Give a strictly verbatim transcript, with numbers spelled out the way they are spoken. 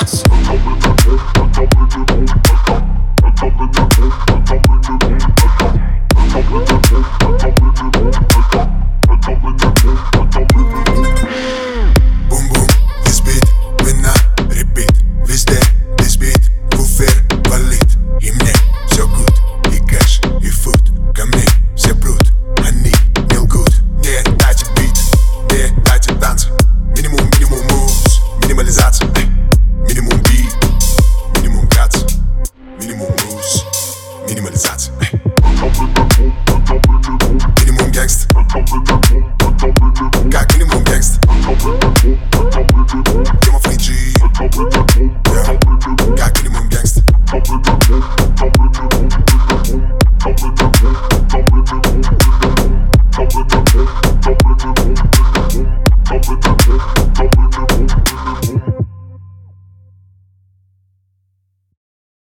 minimalizacija. Bum bum, this beat, winna, repeat. Везде, this beat, буфер валит. И мне все good, и кэш, и фуд. Ко мне все прут, они не лгут. Не дайте бит, не дайте танцы. Минимум, минимум moves, минимализация. Минимум бит, минимум градус. Минимум moves, минимализация. Минимум гангст, как минимум гангст. Game of A G, yeah. Как минимум гангст.